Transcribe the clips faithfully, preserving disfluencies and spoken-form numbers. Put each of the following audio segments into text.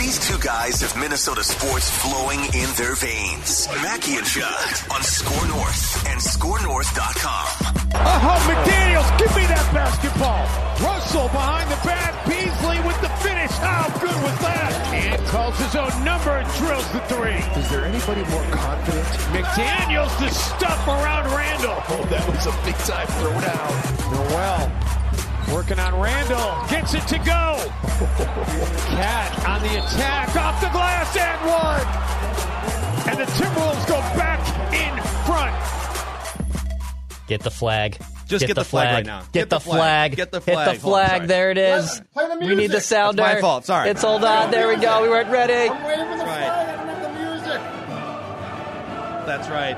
These two guys have Minnesota sports flowing in their veins. Mackey and Judd on Score North and score north dot com. Oh, McDaniels, give me that basketball. Russell behind the back. Beasley with the finish. How good was that? And calls his own number and drills the three. Is there anybody more confident? McDaniels to stuff around Randall. Oh, that was a big-time throwdown. Noel working on Randall. Gets it to go. Cat on the attack. Off the glass and one. And the Timberwolves go back in front. Get the flag. Just get, get the, the flag. flag right now. Get, Get the, the flag. flag. Get the flag. Hit the flag. Oh, there it is. Play the We need the sounder. That's my fault. Sorry. It's hold on. There we go. We weren't ready. I'm waiting for the That's flag. I don't have the music. That's right.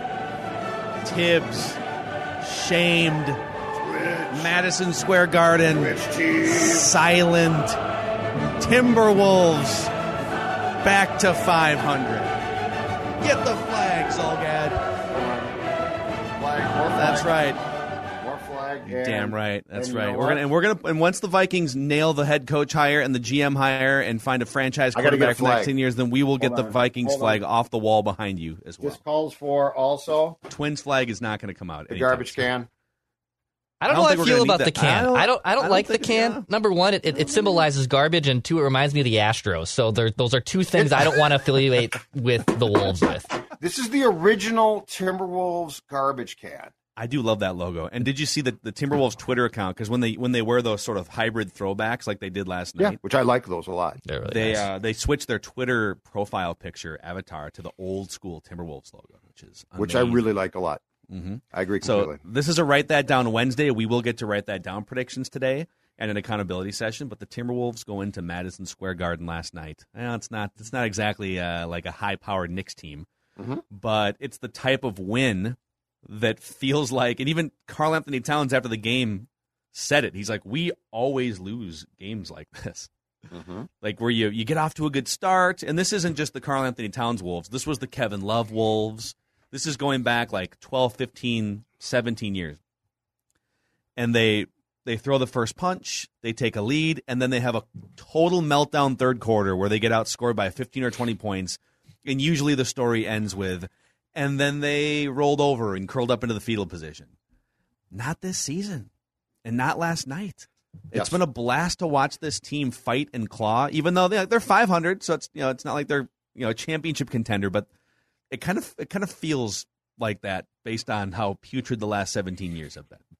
Tibbs shamed. Madison Square Garden silent. Timberwolves back to five hundred. Get the flag, Zolgad. Flag, more flag. That's right. More flag. And, Damn right. That's and you right. know We're what? gonna and we're gonna and once the Vikings nail the head coach hire and the G M hire and find a franchise I gotta get a quarterback for the next flag. ten years, then we will get Hold the on. Vikings Hold flag on. off the wall behind you as well. This calls for also Twins flag is not going to come out. the anytime garbage soon. can. I don't, I don't know think how I we're feel gonna about need the that. can. I don't- I don't. I don't, I don't like the think- can. yeah. Number one, it, it, it symbolizes garbage, and two, it reminds me of the Astros. So there, those are two things I don't want to affiliate with the Wolves with. This is the original Timberwolves garbage can. I do love that logo. And did you see the, the Timberwolves Twitter account? Because when they when they wear those sort of hybrid throwbacks like they did last Yeah, night, which I like those a lot. They're really they nice. uh, they switched their Twitter profile picture avatar to the old school Timberwolves logo, which is Which I amazing. really like a lot. Mm-hmm. I agree So completely. this is a write that down Wednesday. We will get to write that down predictions today and an accountability session. But the Timberwolves go into Madison Square Garden last night. Well, it's not it's not exactly uh, like a high powered Knicks team, Mhm. but it's the type of win that feels like. And even Karl Anthony Towns after the game said it. He's like, we always lose games like this. Mm-hmm. Like where you you get off to a good start, and this isn't just the Karl Anthony Towns Wolves. This was the Kevin Love Wolves. This is going back like twelve, fifteen, seventeen years. And they they throw the first punch, they take a lead, and then they have a total meltdown third quarter where they get outscored by fifteen or twenty points. And usually the story ends with, and then they rolled over and curled up into the fetal position. Not this season, and not last night. It's Yes. been a blast to watch this team fight and claw, even though they, they're five hundred, so it's you know it's not like they're you know a championship contender, but it kind of it kind of feels like that based on how putrid the last seventeen years have been.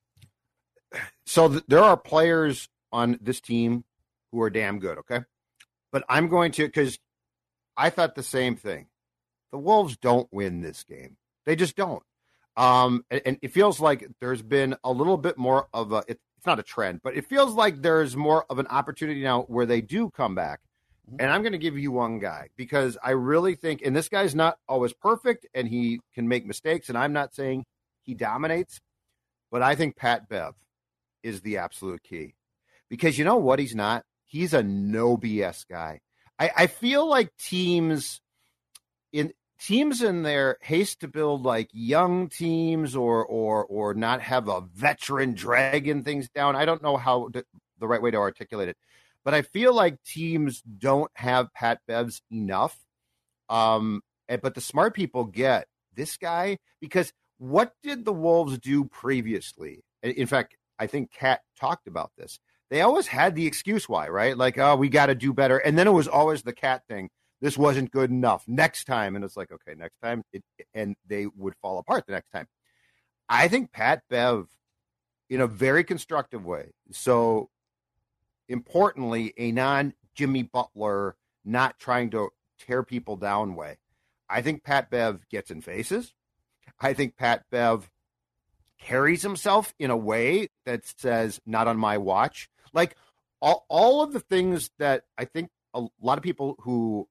So th- there are players on this team who are damn good, okay? But I'm going to, because I thought the same thing. The Wolves don't win this game. They just don't. Um, and, and it feels like there's been a little bit more of a, it, it's not a trend, but it feels like there's more of an opportunity now where they do come back. And I'm going to give you one guy because I really think, and this guy's not always perfect and he can make mistakes, and I'm not saying he dominates, but I think Pat Bev is the absolute key. Because you know what he's not? He's a no B S guy. I, I feel like teams in teams in their haste to build like young teams or or or not have a veteran dragging things down. I don't know how to, the right way to articulate it. But I feel like teams don't have Pat Bevs enough. Um, and, but the smart people get this guy because what did the Wolves do previously? In in fact, I think Kat talked about this. They always had the excuse why, right? Like, oh, we got to do better. And then it was always the Cat thing. This wasn't good enough. Next time. And it's like, okay, next time. It, and they would fall apart the next time. I think Pat Bev, in a very constructive way. So, importantly, a non-Jimmy Butler, not trying to tear people down way. I think Pat Bev gets in faces. I think Pat Bev carries himself in a way that says, not on my watch. Like all, all of the things that I think a lot of people who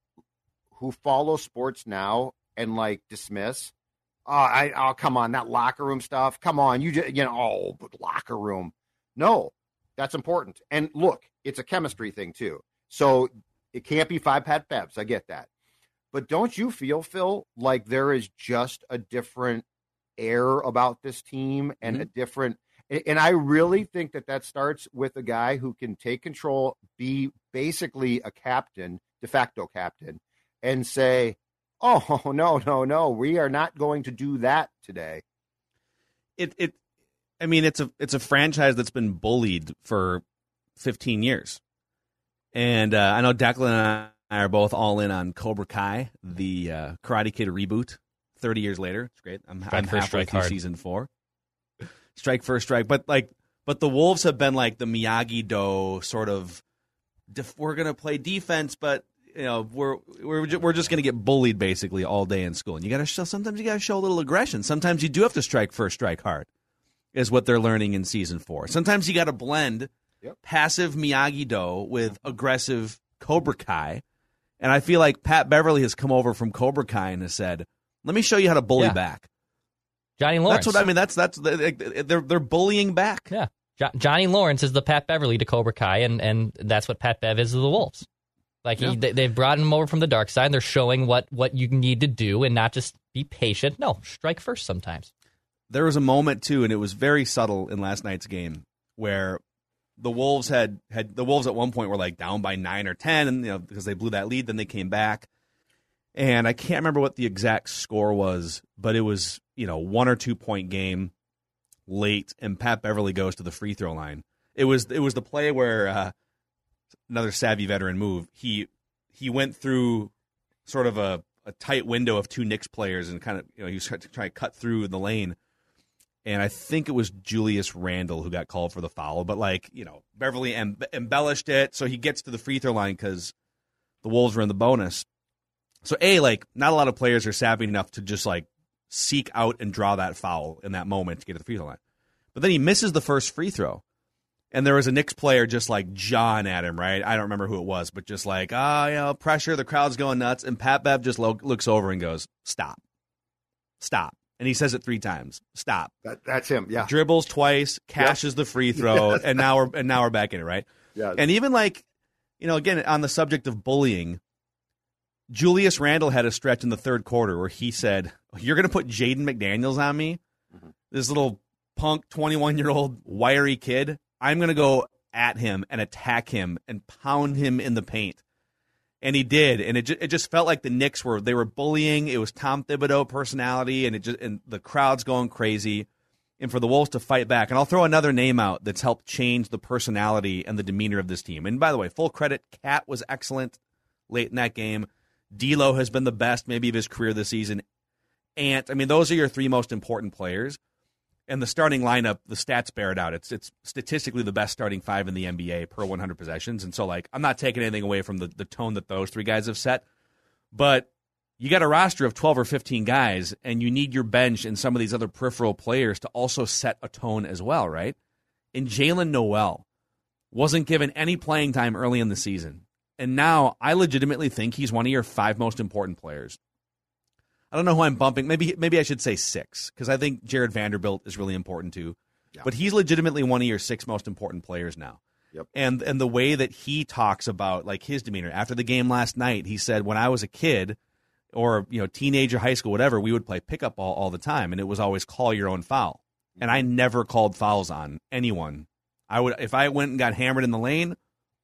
who follow sports now and like dismiss, oh, I, oh, come on, that locker room stuff. Come on, you just, you know, oh, but locker room. No, that's important. And look, it's a chemistry thing too. So it can't be five Pat Bevs. I get that. But don't you feel, Phil, like there is just a different air about this team and Mm-hmm. a different, and I really think that that starts with a guy who can take control, be basically a captain, de facto captain, and say, oh, no, no, no, we are not going to do that today. It, it, I mean, it's a, it's a franchise that's been bullied for fifteen years. And uh, I know Declan and I are both all in on Cobra Kai, the uh, Karate Kid reboot, thirty years later. It's great. I'm, I'm halfway through hard. season four. Strike first strike. But like, but the Wolves have been like the Miyagi-Do sort of, def- we're going to play defense, but you know, we're we're ju- we're just going to get bullied basically all day in school. And you got to show, sometimes you got to show a little aggression. Sometimes you do have to strike first strike hard, is what they're learning in season four. Sometimes you got to blend yep. passive Miyagi-Do with aggressive Cobra Kai. And I feel like Pat Beverly has come over from Cobra Kai and has said, let me show you how to bully yeah. back. Johnny Lawrence. That's what I mean. That's that's they're they're bullying back. Yeah, jo- Johnny Lawrence is the Pat Beverly to Cobra Kai, and, and that's what Pat Bev is to the Wolves. Like yeah. he, they, they've brought him over from the dark side. And they're showing what what you need to do, and not just be patient. No, strike first sometimes. There was a moment too, and it was very subtle in last night's game where the Wolves had had the Wolves at one point were like down by nine or ten, and you know because they blew that lead, then they came back. And I can't remember what the exact score was, but it was, you know, one or two point game late, and Pat Beverly goes to the free throw line. It was it was the play where uh, another savvy veteran move. He he went through sort of a, a tight window of two Knicks players and kind of, you know, he was trying to try to cut through the lane. And I think it was Julius Randle who got called for the foul, but like, you know, Beverly em- embellished it, so he gets to the free throw line because the Wolves were in the bonus. So, A, like, not a lot of players are savvy enough to just, like, seek out and draw that foul in that moment to get to the free throw line. But then he misses the first free throw. And there was a Knicks player just, like, jawing at him, right? I don't remember who it was, but just like, ah, oh, you know, pressure, the crowd's going nuts. And Pat Bev just lo- looks over and goes, stop. Stop. And he says it three times. Stop. That, that's him, yeah. Dribbles twice, cashes yep. the free throw, yes. and now we're and now we're back in it, right? Yeah. And even, like, you know, again, on the subject of bullying, Julius Randle had a stretch in the third quarter where he said, you're going to put Jaden McDaniels on me? Mm-hmm. This little punk twenty-one-year-old wiry kid? I'm going to go at him and attack him and pound him in the paint. And he did, and it just, it just felt like the Knicks were they were bullying. It was Tom Thibodeau personality, and it just and the crowd's going crazy. And for the Wolves to fight back. And I'll throw another name out that's helped change the personality and the demeanor of this team. And by the way, full credit, Cat was excellent late in that game. D'Lo has been the best maybe of his career this season. Ant, I mean, those are your three most important players. And the starting lineup, the stats bear it out. It's it's statistically the best starting five in the N B A per one hundred possessions. And so, like, I'm not taking anything away from the, the tone that those three guys have set. But you got a roster of twelve or fifteen guys, and you need your bench and some of these other peripheral players to also set a tone as well, right? And Jalen Noel wasn't given any playing time early in the season. And now I legitimately think he's one of your five most important players. I don't know who I'm bumping. Maybe maybe I should say six, because I think Jared Vanderbilt is really important too. Yeah. But he's legitimately one of your six most important players now. Yep. And and the way that he talks about like his demeanor after the game last night, he said, when I was a kid or you know teenager, high school, whatever, we would play pickup ball all the time, and it was always call your own foul. And I never called fouls on anyone. I would if I went and got hammered in the lane,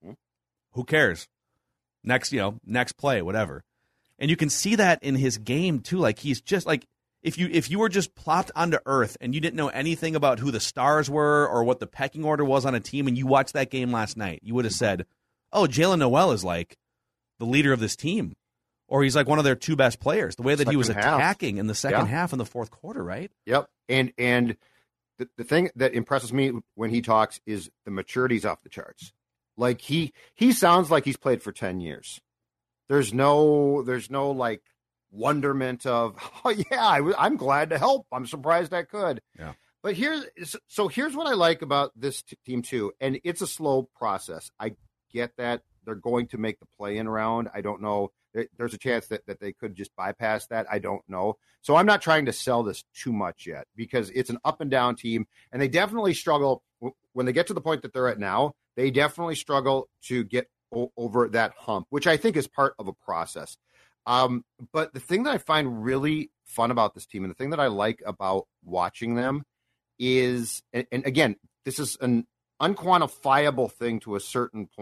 who cares? Next, you know, next play, whatever. And you can see that in his game too. Like he's just like if you if you were just plopped onto earth and you didn't know anything about who the stars were or what the pecking order was on a team, and you watched that game last night, you would have said, "Oh, Jalen Noel is like the leader of this team, or he's like one of their two best players." The way that second he was half. attacking in the second yeah. half in the fourth quarter, right? Yep. And and the the thing that impresses me when he talks is the maturity's off the charts. Like he he sounds like he's played for ten years. There's no, there's no like wonderment of, oh yeah, I w- I'm glad to help. I'm surprised I could. Yeah. But here's, so here's what I like about this t- team too. And it's a slow process. I get that they're going to make the play-in round. I don't know. There, there's a chance that, that they could just bypass that. I don't know. So I'm not trying to sell this too much yet because it's an up and down team, and they definitely struggle when they get to the point that they're at now. They definitely struggle to get over that hump, which I think is part of a process. Um, but the thing that I find really fun about this team and the thing that I like about watching them is, and, and again, this is an unquantifiable thing to a certain point.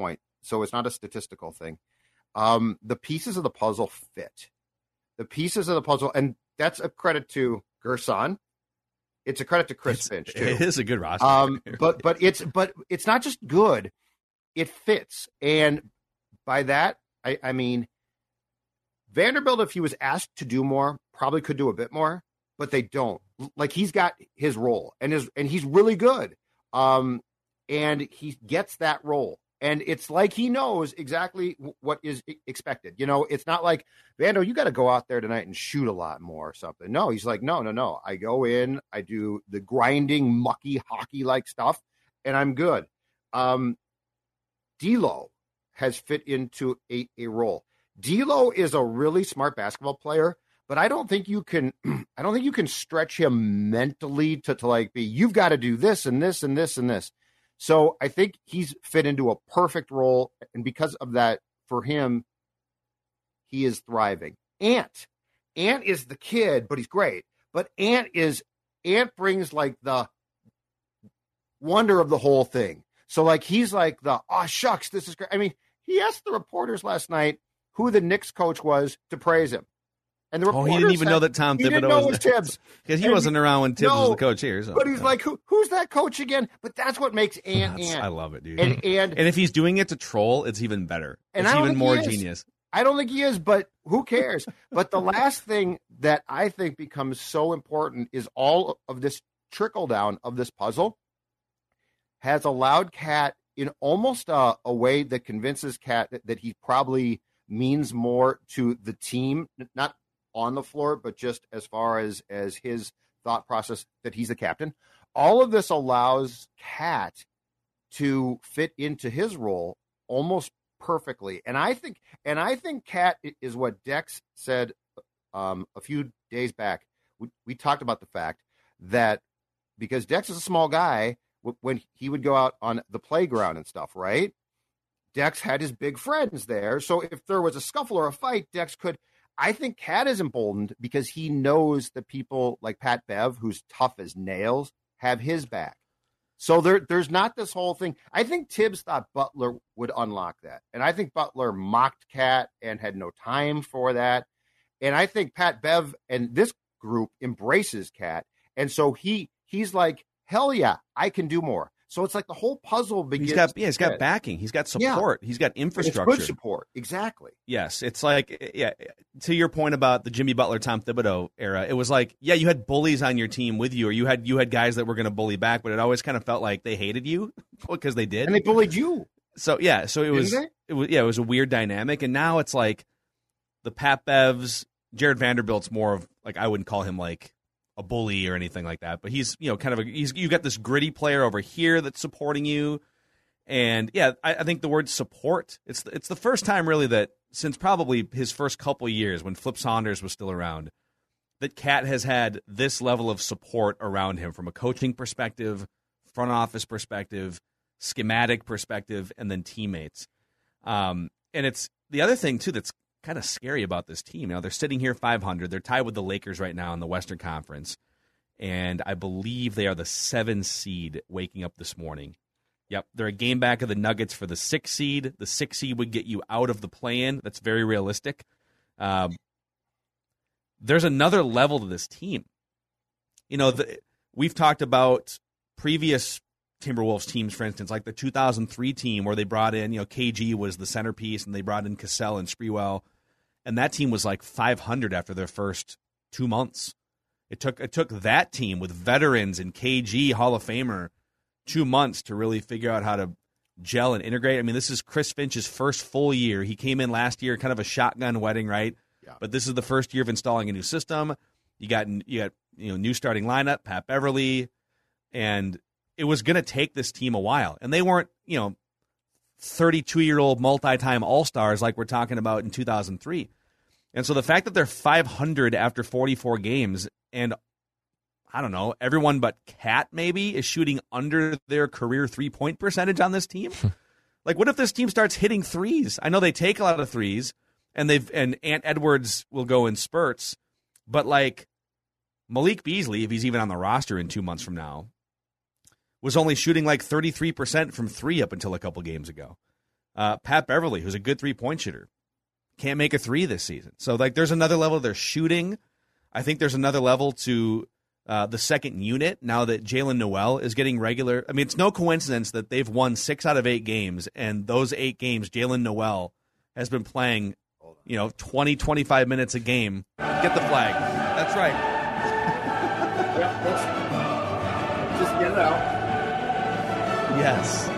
so it's not a statistical thing. Um, the pieces of the puzzle fit. The pieces of the puzzle, and that's a credit to Gerson. It's a credit to Chris it's, Finch too. It is a good roster. Um, but but it's but it's not just good; it fits, and by that I, I mean Vanderbilt, if he was asked to do more, probably could do a bit more, but they don't. Like he's got his role, and his and he's really good, um, and he gets that role. And it's like he knows exactly what is expected. You know, it's not like, Vando, you got to go out there tonight and shoot a lot more or something. No, he's like, no, no, no. I go in, I do the grinding, mucky, hockey-like stuff, and I'm good. Um, D'Lo has fit into a, a role. D'Lo is a really smart basketball player, but I don't think you can I don't think you can stretch him mentally to, to like be, you've got to do this and this and this and this. So I think he's fit into a perfect role, and because of that, for him, he is thriving. Ant. Ant is the kid, but he's great. But Ant is Ant brings like the wonder of the whole thing. So like he's like the, oh shucks, this is great. I mean, he asked the reporters last night who the Knicks coach was to praise him. And the oh, he didn't even had, know that Tom Thibodeau know was, was Tibbs. Because he and wasn't around when Tibbs no, was the coach here. So, but he's yeah. like, Who, who's that coach again? But that's what makes Ant That's, Ant. I love it, dude. And, and, and if he's doing it to troll, it's even better. And it's I don't even think more he is. genius. I don't think he is, but who cares? But the last thing that I think becomes so important is all of this trickle down of this puzzle has allowed Cat in almost a, a way that convinces Cat that, that he probably means more to the team, not on the floor, but just as far as, as his thought process that he's the captain. All of this allows Cat to fit into his role almost perfectly. And I think, and I think Cat is what Dex said um, a few days back. We, we talked about the fact that because Dex is a small guy, w- when he would go out on the playground and stuff, right? Dex had his big friends there. So if there was a scuffle or a fight, Dex could, I think Cat is emboldened because he knows that people like Pat Bev, who's tough as nails, have his back. So there, there's not this whole thing. I think Tibbs thought Butler would unlock that. And I think Butler mocked Cat and had no time for that. And I think Pat Bev and this group embraces Cat. And so he he's like, hell yeah, I can do more. So it's like the whole puzzle begins. He's got, yeah, he's got backing. He's got support. Yeah. He's got infrastructure. It's good support. Exactly. Yes. It's like, yeah, to your point about the Jimmy Butler, Tom Thibodeau era, it was like, yeah, you had bullies on your team with you, or you had you had guys that were going to bully back, but it always kind of felt like they hated you because they did. And they bullied you. So, yeah, so it Didn't was, they? it was, yeah, it was a weird dynamic. And now it's like the Pat Bevs, Jared Vanderbilt's more of, like, I wouldn't call him like a bully or anything like that, but he's, you know, kind of a, he's, you got this gritty player over here that's supporting you. And yeah, I, I think the word support, it's, it's the first time really that since probably his first couple of years when Flip Saunders was still around, that Cat has had this level of support around him from a coaching perspective, front office perspective, schematic perspective, and then teammates. Um, and it's the other thing too, that's kind of scary about this team. You know, they're sitting here five hundred. They're tied with the Lakers right now in the Western Conference. And I believe they are the seven seed waking up this morning. Yep, they're a game back of the Nuggets for the six seed. The six seed would get you out of the play-in. That's very realistic. Um, there's another level to this team. You know, the, we've talked about previous Timberwolves teams, for instance, like the two thousand three team where they brought in, you know, K G was the centerpiece, and they brought in Cassell and Sprewell. And that team was like five hundred after their first two months. It took it took that team with veterans and K G, Hall of Famer, two months to really figure out how to gel and integrate. I mean, this is Chris Finch's first full year. He came in last year, kind of a shotgun wedding, right? Yeah. But this is the first year of installing a new system. You got you got you know new starting lineup, Pat Beverly, and it was going to take this team a while. And they weren't you know thirty-two-year-old multi-time all-stars like we're talking about in two thousand three. And so the fact that they're five hundred after forty-four games, and I don't know, everyone but Cat maybe is shooting under their career three-point percentage on this team. Like, what if this team starts hitting threes? I know they take a lot of threes, and they've and Ant Edwards will go in spurts, but like Malik Beasley, if he's even on the roster in two months from now, was only shooting like thirty-three percent from three up until a couple games ago. Uh, Pat Beverly, who's a good three-point shooter, can't make a three this season. So, like, there's another level of their shooting. I think there's another level to uh, the second unit now that Jalen Noel is getting regular. I mean, it's no coincidence that they've won six out of eight games, and those eight games, Jalen Noel has been playing, you know, twenty, twenty-five minutes a game. Get the flag. That's right. Yeah, that's, just get it out. Yes.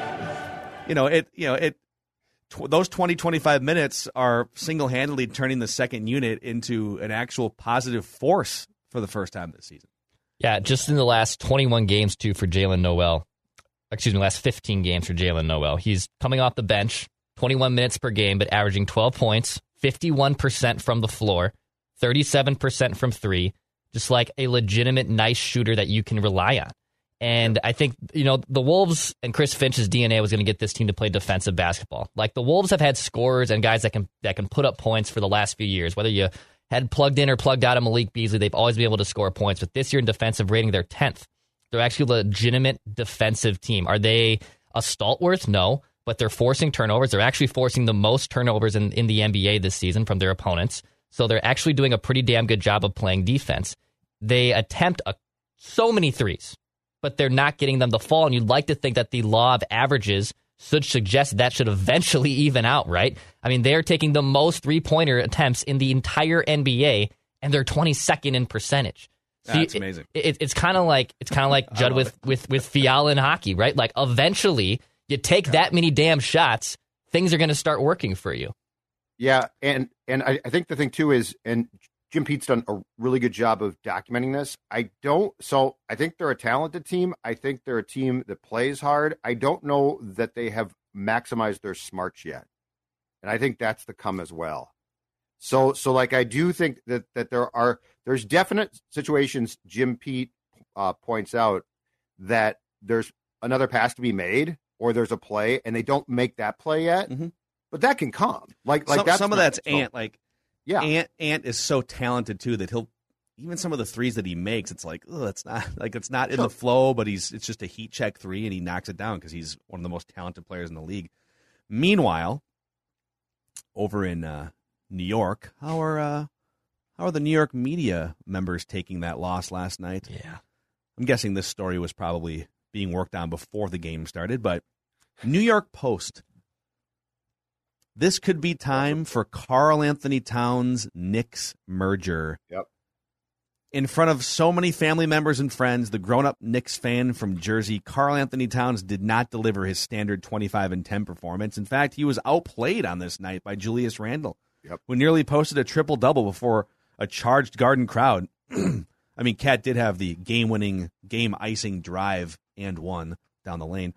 You know, it, you know, it, tw- those twenty, twenty-five minutes are single-handedly turning the second unit into an actual positive force for the first time this season. Yeah, just in the last twenty-one games, too, for Jalen Noel. Excuse me, last fifteen games for Jalen Noel. He's coming off the bench, twenty-one minutes per game, but averaging twelve points, fifty-one percent from the floor, thirty-seven percent from three, just like a legitimate nice shooter that you can rely on. And I think, you know, the Wolves and Chris Finch's D N A was going to get this team to play defensive basketball. Like, the Wolves have had scorers and guys that can that can put up points for the last few years. Whether you had plugged in or plugged out of Malik Beasley, they've always been able to score points. But this year in defensive rating, they're tenth. They're actually a legitimate defensive team. Are they a stalwart? No. But they're forcing turnovers. They're actually forcing the most turnovers in, in the N B A this season from their opponents. So they're actually doing a pretty damn good job of playing defense. They attempt a, so many threes, but they're not getting them to fall. And you'd like to think that the law of averages should suggest that should eventually even out, right? I mean, they're taking the most three-pointer attempts in the entire N B A, and they're twenty-second in percentage. So That's you, amazing. It, it, it's kind of like it's kind of like Judd with, with with Fiala in hockey, right? Like, eventually, you take that many damn shots, things are going to start working for you. Yeah, and and I, I think the thing too is, and Jim Pete's done a really good job of documenting this. I don't, so I think they're a talented team. I think they're a team that plays hard. I don't know that they have maximized their smarts yet, and I think that's to come as well. So, so like I do think that that there are there's definite situations Jim Pete uh, points out that there's another pass to be made, or there's a play and they don't make that play yet, mm-hmm. but that can come. Like, like some, that's some of not, that's so, Ant. Like, yeah, Ant Ant is so talented too that he'll even some of the threes that he makes, it's like, oh, it's not like it's not in sure. the flow, but he's it's just a heat check three and he knocks it down because he's one of the most talented players in the league. Meanwhile, over in uh, New York, how are uh, how are the New York media members taking that loss last night? Yeah, I'm guessing this story was probably being worked on before the game started, but New York Post. This could be time for Karl Anthony Towns' Knicks merger. Yep. In front of so many family members and friends, the grown-up Knicks fan from Jersey, Karl Anthony Towns did not deliver his standard twenty-five and ten performance. In fact, he was outplayed on this night by Julius Randle, yep. who nearly posted a triple-double before a charged Garden crowd. I mean, Cat did have the game-winning, game-icing drive and one down the lane.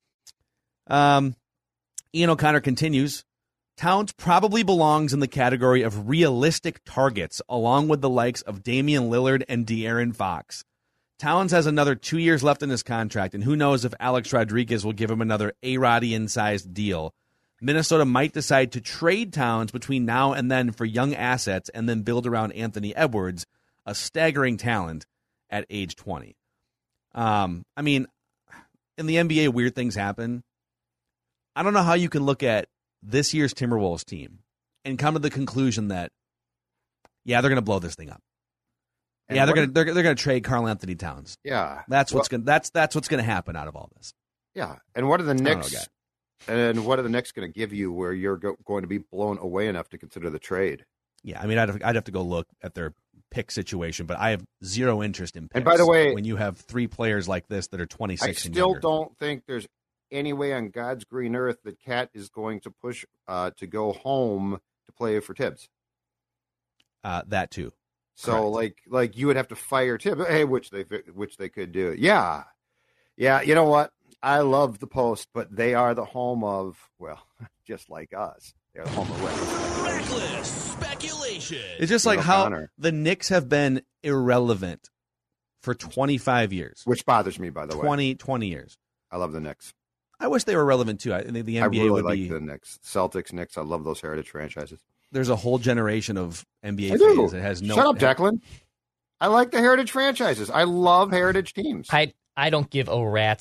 Um, Ian O'Connor continues. Towns probably belongs in the category of realistic targets, along with the likes of Damian Lillard and De'Aaron Fox. Towns has another two years left in his contract, and who knows if Alex Rodriguez will give him another A-Rodian-sized deal. Minnesota might decide to trade Towns between now and then for young assets and then build around Anthony Edwards, a staggering talent at age twenty. Um, I mean, in the N B A, weird things happen. I don't know how you can look at this year's Timberwolves team and come to the conclusion that, yeah, they're going to blow this thing up. And yeah, they're what- going to they're, they're going to trade Karl Anthony Towns. Yeah, That's what's Well- going that's that's what's going to happen out of all this. yeah. And what are the don't know, Knicks? guy. And what are the Knicks going to give you where you're go- going to be blown away enough to consider the trade? Yeah, I mean, I'd have, I'd have to go look at their pick situation, but I have zero interest in picks. And by the way- when you have three players like this that are I twenty-six and still younger. don't think there's any way on God's green earth that Cat is going to push uh, to go home to play for Tibbs. Uh, that too. So Correct. like like you would have to fire Tibbs, hey, which they which they could do. Yeah, yeah. You know what? I love the Post, but they are the home of, well, just like us. They're the home of West. Reckless speculation. It's just Ian like how O'Connor. the Knicks have been irrelevant for twenty-five years. Which bothers me, by the way. twenty, twenty years. I love the Knicks. I wish they were relevant too. I think the I N B A really would like be. the Knicks. Celtics, Knicks. I love those heritage franchises. There's a whole generation of N B A I do. fans that has no. Shut up, Declan. I like the heritage franchises. I love heritage teams. I I don't give a rat's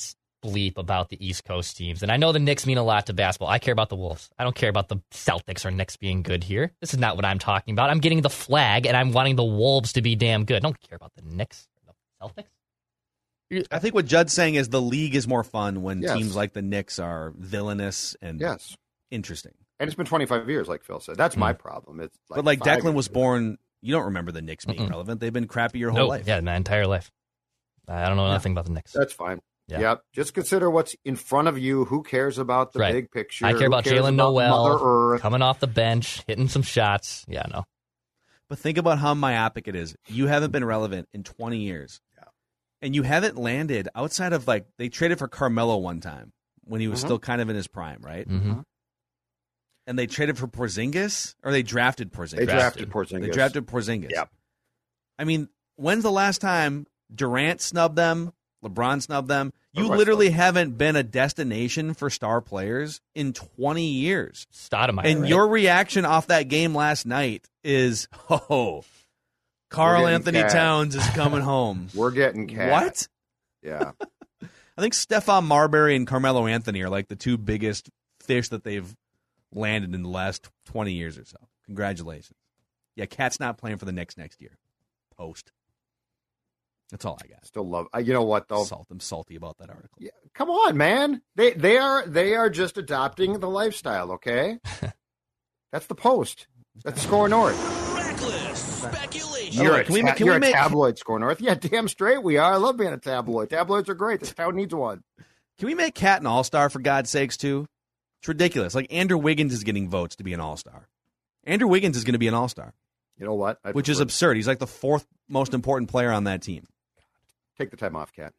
bleep about the East Coast teams. And I know the Knicks mean a lot to basketball. I care about the Wolves. I don't care about the Celtics or Knicks being good here. This is not what I'm talking about. I'm getting the flag, and I'm wanting the Wolves to be damn good. I don't care about the Knicks or the Celtics. I think what Judd's saying is the league is more fun when Yes. teams like the Knicks are villainous and Yes. interesting. And it's been twenty-five years, like Phil said. That's my problem. It's like But like five Declan was years. born, you don't remember the Knicks being Mm-mm. relevant. They've been crappy your whole No, life. yeah, my entire life. I don't know Yeah. nothing about the Knicks. That's fine. Yeah. Yep. Just consider what's in front of you. Who cares about the Right. big picture? I care Who about cares Jalen about Mother Noel Earth? coming off the bench, hitting some shots. Yeah, no. But think about how myopic it is. You haven't been relevant in twenty years. Yeah. And you haven't landed outside of like they traded for Carmelo one time when he was Mhm. still kind of in his prime, right? Mm-hmm. And they traded for Porzingis or they drafted Porzingis. They drafted Porzingis. They drafted Porzingis. Yep. I mean, when's the last time Durant snubbed them? LeBron snubbed them? You Russ literally snubbed haven't been a destination for star players in twenty years. Stoudemire, And right? your reaction off that game last night is, oh, Karl getting Anthony cat. Towns is coming home. We're getting cat. What? Yeah. I think Stephon Marbury and Carmelo Anthony are like the two biggest fish that they've landed in the last twenty years or so. Congratulations. Yeah, Cat's not playing for the Knicks next year. Post. That's all I got. Still love. Uh, you know what though? Salt. I'm salty about that article. Yeah, come on, man. They they are they are just adopting the lifestyle. Okay. That's the Post. That's Score North. Reckless speculation. All You're, right, a, can we ta- ma- can you're we a make- tabloid, Score North. Yeah, damn straight we are. I love being a tabloid. Tabloids are great. This town needs one. Can we make Cat an all-star for God's sakes too? It's ridiculous. Like Andrew Wiggins is getting votes to be an all-star. Andrew Wiggins is going to be an all-star, You know what? I'd which is prefer- absurd. He's like the fourth most important player on that team. Take the time off, Cat.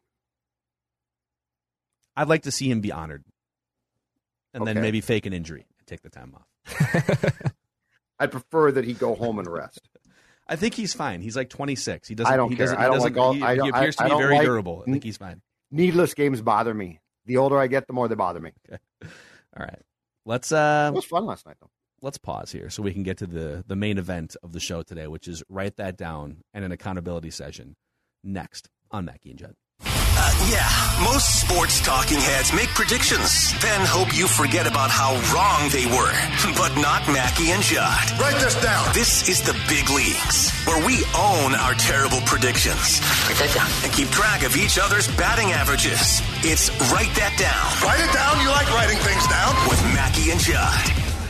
I'd like to see him be honored, and then Okay. maybe fake an injury and take the time off. I'd prefer that he go home and rest. I think he's fine. He's like twenty-six. He doesn't. I don't he care. Doesn't, I don't he doesn't, like all- He, I he don't- appears I- to I be don't very like- durable. I think he's fine. Needless games bother me. The older I get, the more they bother me. All right, let's uh, It was fun last night, though. let's pause here so we can get to the the main event of the show today, which is write that down and an accountability session next on Mackie and Judd. Uh, yeah, most sports talking heads make predictions, then hope you forget about how wrong they were. But not Mackie and Judd. Write this down. This is the big leagues, where we own our terrible predictions. Write that down. And keep track of each other's batting averages. It's Write That Down. Write it down. You like writing things down. With Mackie and Judd.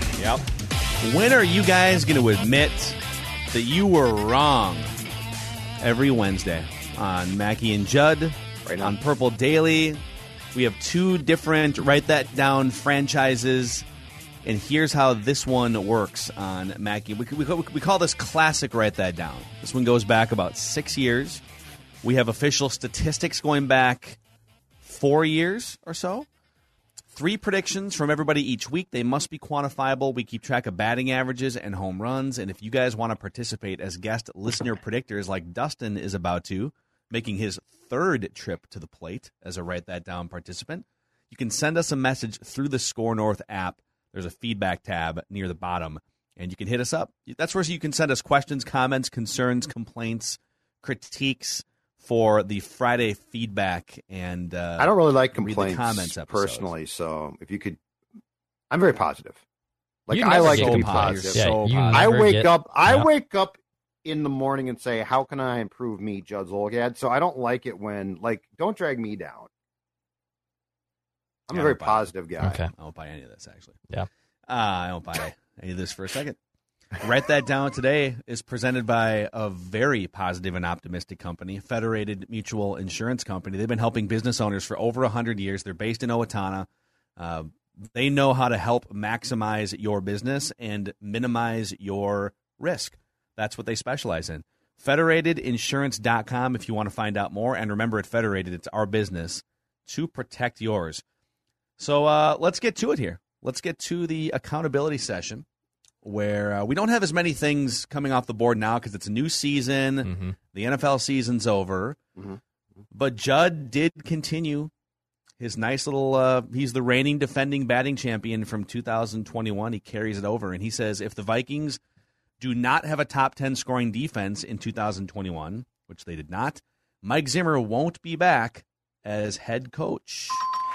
Yep. When are you guys going to admit that you were wrong? Every Wednesday on Mackie and Judd. Right now. On Purple Daily, we have two different Write That Down franchises, and here's how this one works on Mackie. We, we, we call this Classic Write That Down. This one goes back about six years. We have official statistics going back four years or so. Three predictions from everybody each week. They must be quantifiable. We keep track of batting averages and home runs, and if you guys want to participate as guest listener predictors like Dustin is about to, making his third trip to the plate as a Write That Down participant, you can send us a message through the Score North app. There's a feedback tab near the bottom, and you can hit us up. That's where you can send us questions, comments, concerns, complaints, critiques for the Friday feedback. And uh, I don't really like read the complaints comments episodes. personally, so if you could, I'm very positive. Like You I never like get to be complaints. positive. Yeah, so you positive. I never wake get- up. I Yeah. wake up in the morning and say, "How can I improve me, Judd Zolgad?" So I don't like it when like, don't drag me down. I'm Yeah, a very I don't buy it. positive guy. Okay. I don't buy any of this, actually. Yeah. Uh, I don't buy any of this for a second. Write That Down today is presented by a very positive and optimistic company, Federated Mutual Insurance Company. They've been helping business owners for over one hundred years. They're based in Owatonna. Uh, they know how to help maximize your business and minimize your risk. That's what they specialize in. Federated Insurance dot com if you want to find out more. And remember, at Federated, it's our business to protect yours. So uh, let's get to it here. Let's get to the accountability session where uh, we don't have as many things coming off the board now because it's a new season. Mm-hmm. The N F L season's over. Mhm. But Judd did continue his nice little uh, – he's the reigning defending batting champion from two thousand twenty-one. He carries it over, and he says if the Vikings do not have a top ten scoring defense in two thousand twenty-one, which they did not, Mike Zimmer won't be back as head coach.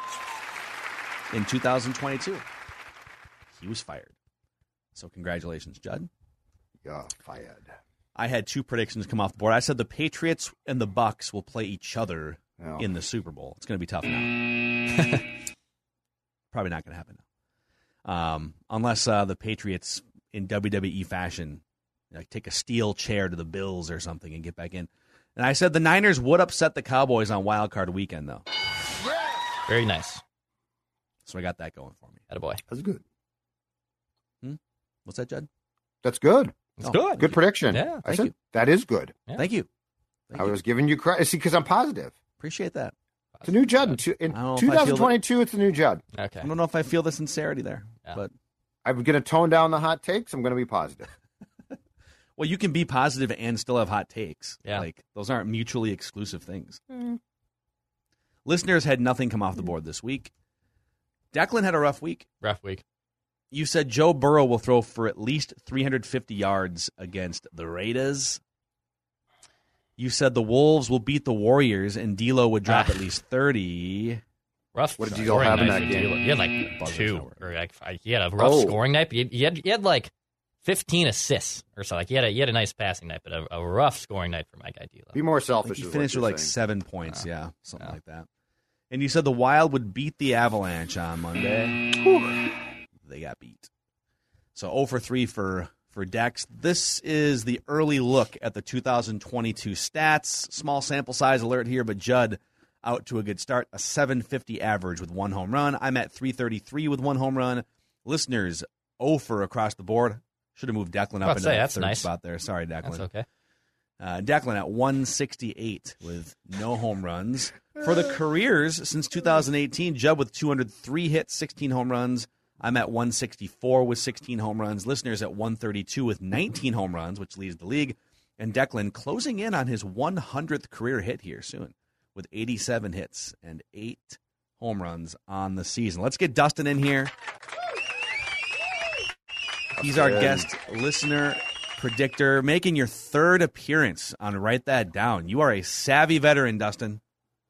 in two thousand twenty-two. He was fired. So congratulations, Judd. Yeah, fired. I had two predictions come off the board. I said the Patriots and the Bucks will play each other Oh. in the Super Bowl. It's going to be tough now. Probably not going to happen now. Um, unless uh, the Patriots, in W W E fashion, like take a steel chair to the Bills or something and get back in. And I said the Niners would upset the Cowboys on Wild Card Weekend, though. Very nice. So I got that going for me. Attaboy. That's good. Hmm? What's that, Judd? That's good. It's Oh, good. Good prediction. Yeah, I thank said you. that is good. Yeah. Thank you. Thank I you. was giving you credit. See, because I'm positive. Appreciate that. It's a new Judd. In, two, in I don't know if I feel twenty twenty-two, it's a new Judd. Okay. I don't know if I feel the sincerity there, Yeah. but I'm going to tone down the hot takes. I'm going to be positive. well, you can be positive and still have hot takes. Yeah. Like those aren't mutually exclusive things. Listeners had nothing come off the board this week. Declan had a rough week. Rough week. You said Joe Burrow will throw for at least three hundred fifty yards against the Raiders. You said the Wolves will beat the Warriors and D'Lo would drop Ah. at least thirty. Rough. What did you scoring all have in night that for game? D'Lo. You had like Buzzers two, network. or like five. You had a rough Oh. scoring night. But you, you had you had like fifteen assists or so. Like you had a you had a nice passing night, but a, a rough scoring night for my guy D'Lo. Be more I think selfish. he is what finished with you're like saying. seven points, Yeah. yeah, something Yeah. like that. And you said the Wild would beat the Avalanche on Monday. They got beat. So zero for three for, for Dex. This is the early look at the two thousand twenty-two stats. Small sample size alert here, but Judd out to a good start. A seven fifty average with one home run. I'm at three thirty-three with one home run. Listeners, zero for across the board. Should have moved Declan up I'd into say that that's third nice. spot there. Sorry, Declan. That's okay. Uh, Declan at one sixty-eight with no home runs. For the careers since two thousand eighteen, Judd with two hundred three hits, sixteen home runs. I'm at one sixty-four with sixteen home runs. Listeners at one thirty-two with nineteen home runs, which leads the league. And Declan closing in on his one hundredth career hit here soon with eighty-seven hits and eight home runs on the season. Let's get Dustin in here. He's our Good. guest listener predictor, making your third appearance on Write That Down. You are a savvy veteran, Dustin.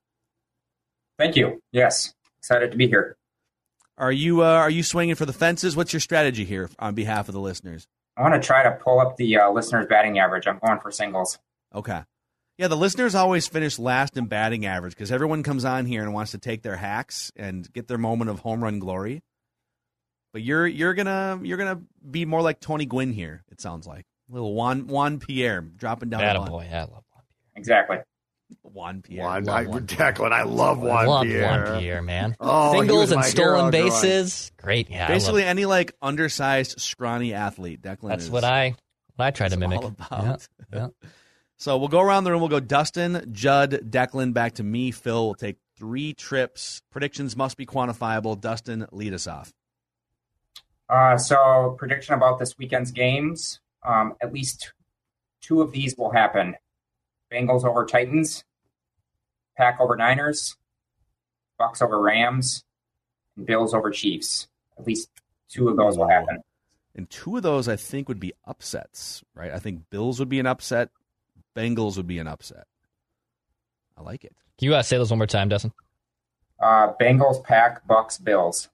Thank you. Yes. Excited to be here. Are you uh, are you swinging for the fences? What's your strategy here on behalf of the listeners? I want to try to pull up the uh, listener's batting average. I'm going for singles. Okay. Yeah, the listeners always finish last in batting average because everyone comes on here and wants to take their hacks and get their moment of home run glory. But you're you're gonna you're gonna be more like Tony Gwynn here. It sounds like little Juan Juan Pierre dropping down. Atta one. boy. I love Juan Exactly. Juan Pierre. Juan, Love I, Juan Declan, I love Pierre. Juan Love Pierre. Juan Pierre, man. Oh, he Singles was and my stolen hero growing- bases. Great. Yeah. I Basically, love- any like undersized, scrawny athlete. Declan. that's is, what I what I try to is mimic. all about. Yeah, yeah. So we'll go around the room. We'll go Dustin, Judd, Declan, back to me. Phil will take three trips. Predictions must be quantifiable. Dustin, lead us off. Uh, so, prediction about this weekend's games. Um, at least two of these will happen. Bengals over Titans, Pack over Niners, Bucks over Rams, and Bills over Chiefs. At least two of those will happen. And two of those, I think, would be upsets, right? I think Bills would be an upset. Bengals would be an upset. I like it. Can you uh, say those one more time, Dustin? Uh, Bengals, Pack, Bucks, Bills.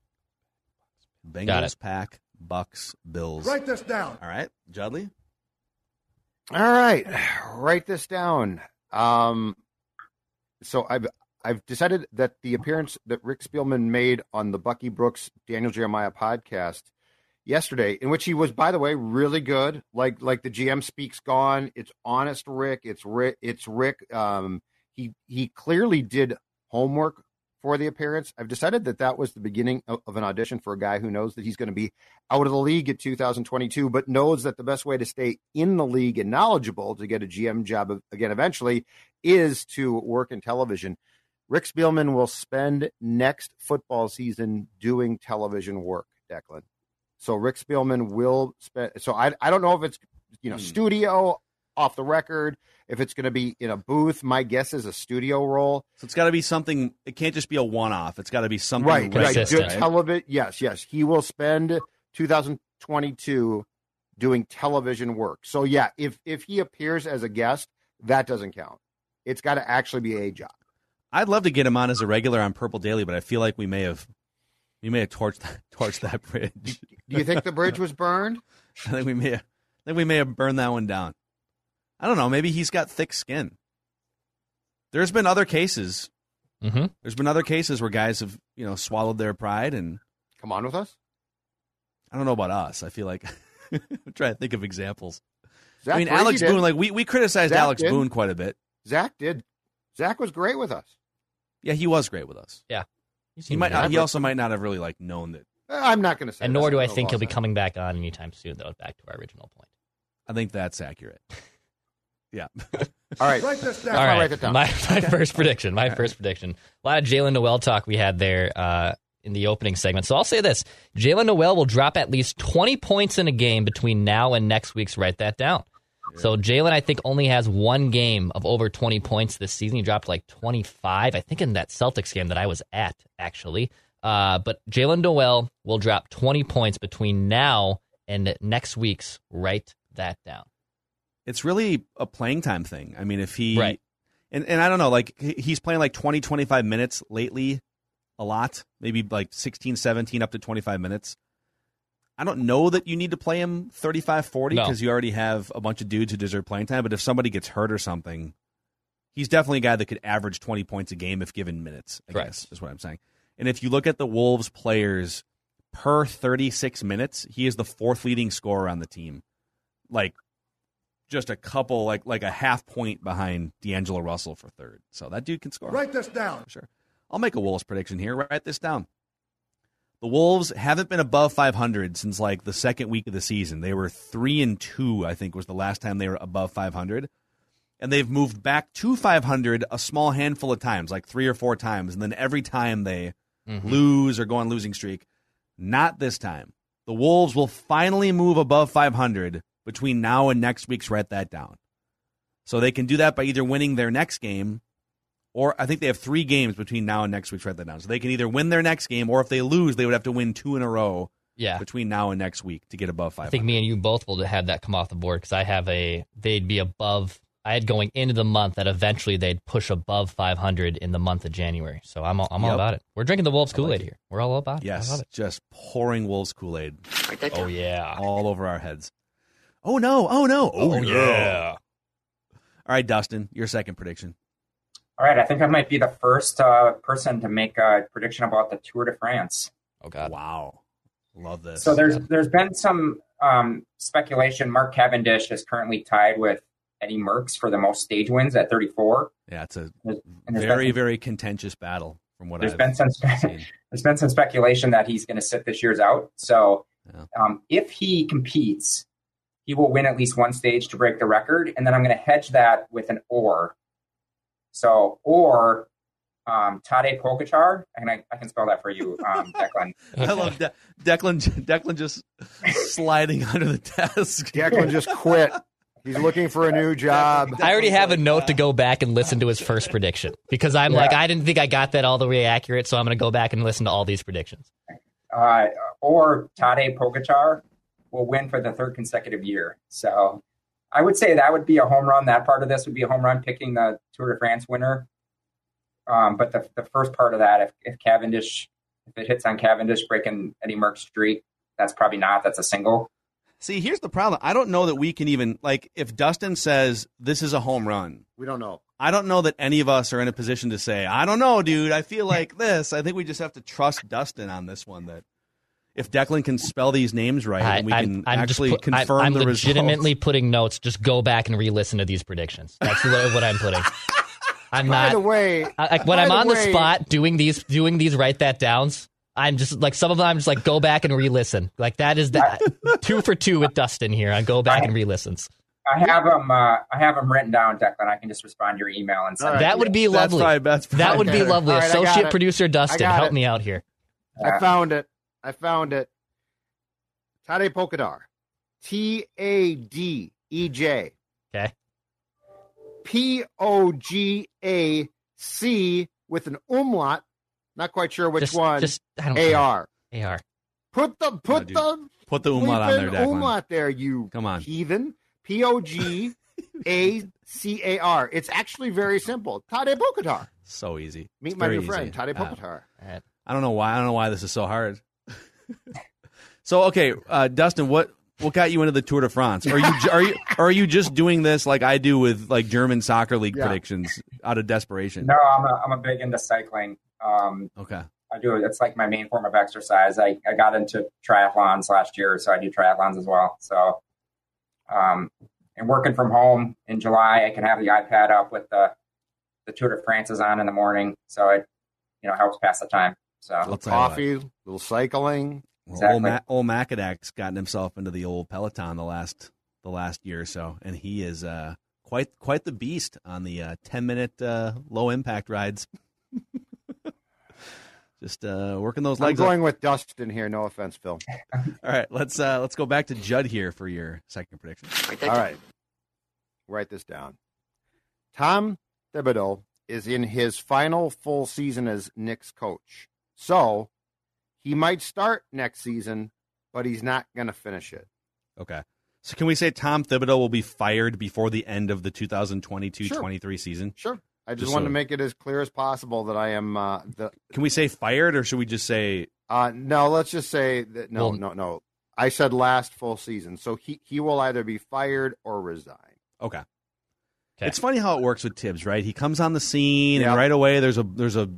Got Bengals, it. Pack, Bucks, Bills. Write this down. All right, Judley. All right, write this down. Um, so I've I've decided that the appearance that Rick Spielman made on the Bucky Brooks Daniel Jeremiah podcast yesterday, in which he was, by the way, really good. Like like the G M speaks gone. It's honest, Rick. It's Rick. It's Rick. Um, he he clearly did homework for the appearance. I've decided that that was the beginning of, of an audition for a guy who knows that he's going to be out of the league at two thousand twenty-two, but knows that the best way to stay in the league and knowledgeable to get a G M job again eventually is to work in television. Rick Spielman will spend next football season doing television work, Declan. So Rick Spielman will spend. So I I don't know if it's you know Hmm. studio, off the record, if it's going to be in a booth. My guess is a studio role. So it's got to be something. It can't just be a one-off. It's got to be something Right, right. Consistent. Good television. Yes, yes. He will spend two thousand twenty-two doing television work. So yeah, if if he appears as a guest, that doesn't count. It's got to actually be a job. I'd love to get him on as a regular on Purple Daily, but I feel like we may have You may have torched that, torched that bridge. Do you think the bridge was burned? I think we may have, I think we may have burned that one down. I don't know. Maybe he's got thick skin. There's been other cases. Mm-hmm. There's been other cases where guys have, you know, swallowed their pride and come on with us. I don't know about us. I feel like I'm trying to think of examples. Zach I mean, Brady Alex did. Boone. Like we, we criticized Zach Alex did. Boone quite a bit. Zach did. Zach was great with us. Yeah, he was great with us. Yeah. He might. Not, he also might not have really like known that. I'm not going to say. And that. nor do I don't know think he'll about be coming back on anytime soon, though, back to our original point. I think that's accurate. Yeah. that. All right. Write this down. All right, write it down. my, my first prediction. My first prediction. A lot of Jalen Noel talk we had there uh, in the opening segment. So I'll say this: Jalen Noel will drop at least twenty points in a game between now and next week's. Write that down. Yeah. So Jalen, I think, only has one game of over twenty points this season. He dropped like twenty-five, I think, in that Celtics game that I was at, actually. Uh, but Jalen Noel will drop twenty points between now and next week's. Write that down. It's really a playing time thing. I mean, if he right. and, and I don't know, like he's playing like twenty, twenty-five minutes lately a lot, maybe like sixteen, seventeen up to twenty-five minutes. I don't know that you need to play him thirty-five, forty because no. you already have a bunch of dudes who deserve playing time. But if somebody gets hurt or something, he's definitely a guy that could average twenty points a game if given minutes, I right. guess is what I'm saying. And if you look at the Wolves players per thirty-six minutes, he is the fourth leading scorer on the team. Like, just a couple, like like a half point behind D'Angelo Russell for third. So that dude can score. Write this down. For sure. I'll make a Wolves prediction here. Write this down. The Wolves haven't been above five hundred since like the second week of the season. They were three and two, I think, was the last time they were above five hundred. And they've moved back to five hundred a small handful of times, like three or four times. And then every time they mm-hmm. lose or go on losing streak. Not this time. The Wolves will finally move above five hundred between now and next week's. Write that down. So they can do that by either winning their next game, or I think they have three games between now and next week's. Write that down. So they can either win their next game, or if they lose, they would have to win two in a row yeah. between now and next week to get above five hundred. I think me and you both will have that come off the board because I have a, they'd be above, I had going into the month that eventually they'd push above five hundred in the month of January. So I'm all, I'm all yep. about it. We're drinking the Wolves Kool-Aid like here. We're all about it. Yes, I love it. just pouring Wolves Kool-Aid. Oh, yeah. All over our heads. Oh, no. Oh, no. Oh, oh yeah. All right, Dustin, your second prediction. All right, I think I might be the first uh, person to make a prediction about the Tour de France. Oh, God. Wow. Love this. So there's there's been some um, speculation. Mark Cavendish is currently tied with Eddie Merckx for the most stage wins at thirty-four. Yeah, it's a there's, there's very, some, very contentious battle from what there's I've been some seen. There's been some speculation that he's going to sit this year's out. So yeah. um, if he competes, he will win at least one stage to break the record. And then I'm going to hedge that with an or. So, or um, Tadej Pogačar, and I, I can spell that for you, um, Declan. I love De- Declan. Declan just sliding under the desk. Declan just quit. He's looking for a new job. I already have a note to go back and listen to his first prediction because I'm yeah. like, I didn't think I got that all the way accurate, so I'm going to go back and listen to all these predictions. Uh, or Tadej Pogačar will win for the third consecutive year. So I would say that would be a home run. That part of this would be a home run, picking the Tour de France winner. Um, but the the first part of that, if, if Cavendish, if it hits on Cavendish breaking Eddie Merckx' streak, that's probably not. That's a single. See, here's the problem. I don't know that we can even, like, if Dustin says this is a home run. We don't know. I don't know that any of us are in a position to say, I don't know, dude. I feel like this. I think we just have to trust Dustin on this one, that if Declan can spell these names right, I, and we I'm, can I'm actually put, confirm I'm, I'm the legitimately results. putting notes. Just go back and re-listen to these predictions. That's what, what I'm putting. I'm by not. the way, I, like, when I'm the on way, the spot doing these, doing these write that downs, I'm just like some of them. I'm just like go back and re-listen. Like that is the two for two with Dustin here. I go back and re-listens. I have them. Uh, I have them written down, Declan. I can just respond to your email and send. Right. That would be lovely. That's fine, that's fine. That would be lovely. Right, Associate producer Dustin, help it. me out here. I found it. I found it. Tadej Pogačar. T A D E J. Okay. P O G A C with an umlaut. Not quite sure which just, one. Just I don't A R. A R. Put the put no, the put the umlaut on there, Declan. Umlaut there, you Come on. heathen. P O G A C A R. It's actually very simple. Tadej Pogačar. So easy. Meet It's my very new friend, easy. Tadej Uh, Pogačar. All right. I don't know why. I don't know why this is so hard. So okay, uh, Dustin, what what got you into the Tour de France? Are you are you are you just doing this like I do with like German soccer league Yeah. predictions out of desperation? No, I'm a, I'm a big into cycling. Um, Okay. I do. It's like my main form of exercise. I, I got into triathlons last year, so I do triathlons as well. So, um, and working from home in July, I can have the iPad up with the the Tour de France is on in the morning, so it you know helps pass the time. So I'll Little tell you what. coffee, little cycling. Well, Exactly. Old, Ma- old Macadac's gotten himself into the old Peloton the last the last year or so, and he is uh, quite quite the beast on the uh, ten minute uh, low impact rides. Just uh, working those I'm legs. up. going with Dustin here. No offense, Phil. All right, let's uh, let's go back to Judd here for your second prediction. All right. Write this down. Tom Thibodeau is in his final full season as Knicks coach. So he might start next season, but he's not going to finish it. Okay. So can we say Tom Thibodeau will be fired before the end of the two thousand twenty-two twenty-three season? Sure. I just, Just wanted so- to make it as clear as possible that I am uh, the. Can we say fired, or should we just say Uh, no, let's just say that. No, Well- no, no. I said last full season, so he he will either be fired or resign. okay? Okay. It's funny how it works with Tibbs, right? He comes on the scene, Yeah. and right away there's a there's a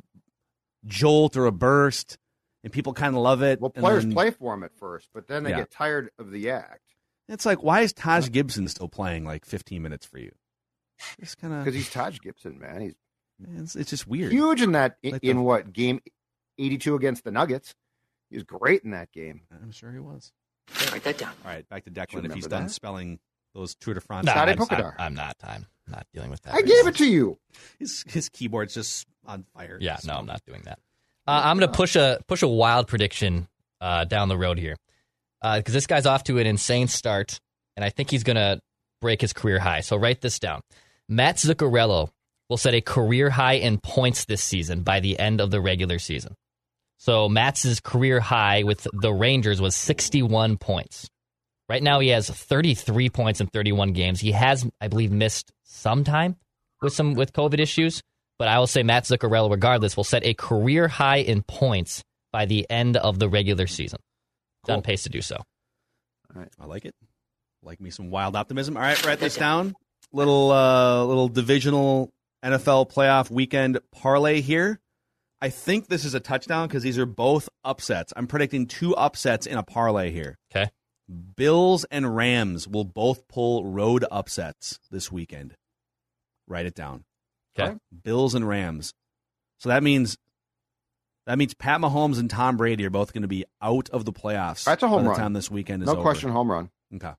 jolt or a burst, and people kind of love it. Well, and players then- play for him at first, but then they Yeah. get tired of the act It's like, why is Taj Gibson still playing like fifteen minutes for you? It's kind of because he's Taj Gibson, man. He's it's, it's just weird. huge in that in, Like the- in what game eighty-two against the Nuggets. He was great in that game. I'm sure he was. Write that down. All right, back to Declan. Should If he's remember done that. spelling those Tour de France, Nah, Sade I'm, I'm, Pukadar. I'm not. I'm not dealing with that. I right gave now. it to you. his his keyboard's just on fire. Yeah, no, I'm not doing that. Uh, I'm going to push a push a wild prediction uh, down the road here because this guy's off to an insane start, and I think he's going to break his career high. So write this down. Matt Zuccarello will set a career high in points this season by the end of the regular season. So Matt's career high with the Rangers was sixty-one points. Right now he has thirty-three points in thirty-one games. He has, I believe, missed some time with some with COVID issues. But I will say Matt Zuccarello, regardless, will set a career high in points by the end of the regular season. He's on pace to do so. All right, I like it. Like me some wild optimism. All right, write this down. Little uh, little divisional N F L playoff weekend parlay here. I think this is a touchdown because these are both upsets. I'm predicting two upsets in a parlay here. Okay. Bills and Rams will both pull road upsets this weekend. Write it down. Okay. Bills and Rams. So that means that means Pat Mahomes and Tom Brady are both going to be out of the playoffs. That's a home by the run. time this weekend is No over. question, home run. Okay.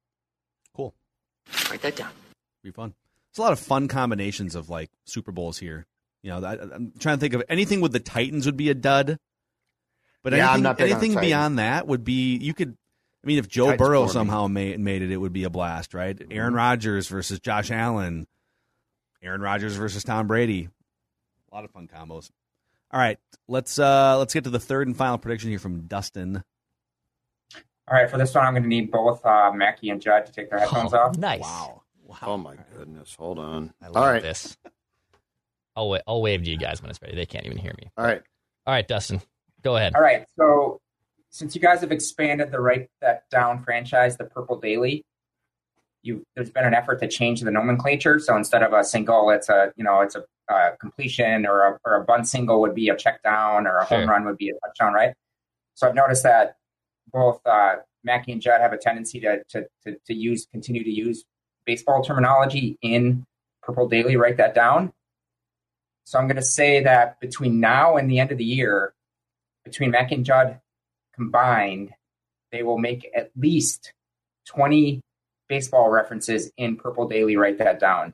Cool. Write that down. Be fun. There's a lot of fun combinations of like Super Bowls here. You know, I, I'm trying to think of anything with the Titans would be a dud. But Yeah, I'm anything, not big on anything Titans. beyond that would be you could. I mean, if Joe Titans Burrow for me. somehow made made it, it would be a blast, right? Aaron Rodgers versus Josh Allen, Aaron Rodgers versus Tom Brady. A lot of fun combos. All right, let's uh, let's get to the third and final prediction here from Dustin. all right, for this one, I'm going to need both uh, Mackie and Judd to take their headphones off. Nice. Wow, wow. Oh my goodness! Hold on. I love All right, this. I'll, wa- I'll wave to you guys when it's ready. They can't even hear me. all right. All right, Dustin, go ahead. All right, so since you guys have expanded the Write That Down franchise, the Purple Daily, you there's been an effort to change the nomenclature. So instead of a single, it's a you know it's a uh, completion, or a or a bunt single would be a check down, or a Sure. home run would be a touchdown, right? So I've noticed that both uh, Mackie and Judd have a tendency to, to to to use continue to use baseball terminology in Purple Daily. Write that down. So I'm going to say that between now and the end of the year, between Mackie and Judd combined, they will make at least twenty baseball references in Purple Daily. Write that down.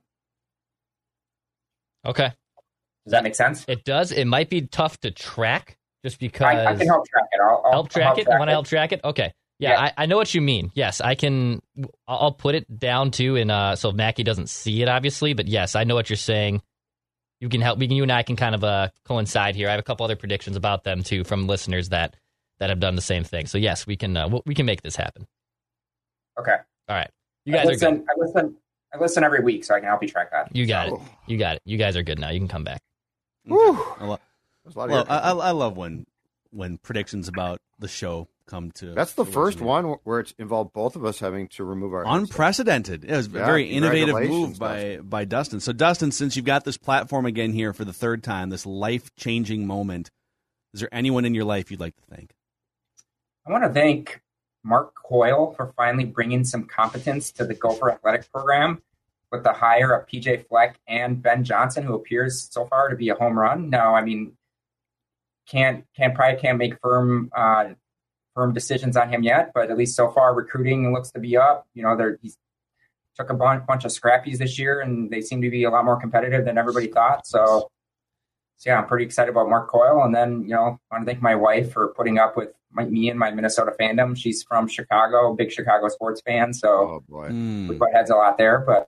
Okay. Does that make sense? It does. It might be tough to track just because. I, I can help track it. I'll, I'll help track I'll it? You want to help track it? Okay. Yeah, Yeah. I, I know what you mean. Yes, I can. I'll I'll put it down too, in uh, so Mackie doesn't see it, obviously. But yes, I know what you're saying. You can help. We can, you and I can kind of uh, coincide here. I have a couple other predictions about them too from listeners that that have done the same thing. So yes, we can. Uh, we can make this happen. Okay. All right. You I guys are listen, good. I listen. I listen every week, so I can help you track that. You got it. Oh. You got it. You guys are good now. You can come back. Whew. I, lo- There's a lot I, of love, I, I love when when predictions about the show come to. That's the first fruition. one where it's involved both of us having to remove our headsets. Unprecedented. It was a Yeah, very innovative congratulations, move by, by Dustin. So, Dustin, since you've got this platform again here for the third time, this life-changing moment, is there anyone in your life you'd like to thank? I want to thank Mark Coyle for finally bringing some competence to the Gopher Athletic Program with the hire of P J Fleck and Ben Johnson, who appears so far to be a home run. Now, I mean, can't can't probably can't make firm uh, firm decisions on him yet, but at least so far recruiting looks to be up. You know, they're he's took a bunch, bunch of scrappies this year, and they seem to be a lot more competitive than everybody thought. So, so yeah, I'm pretty excited about Mark Coyle. And then, you know, I want to thank my wife for putting up with my, me and my Minnesota fandom. She's from Chicago, big Chicago sports fan. So Oh, boy. Mm. we butt heads a lot there, but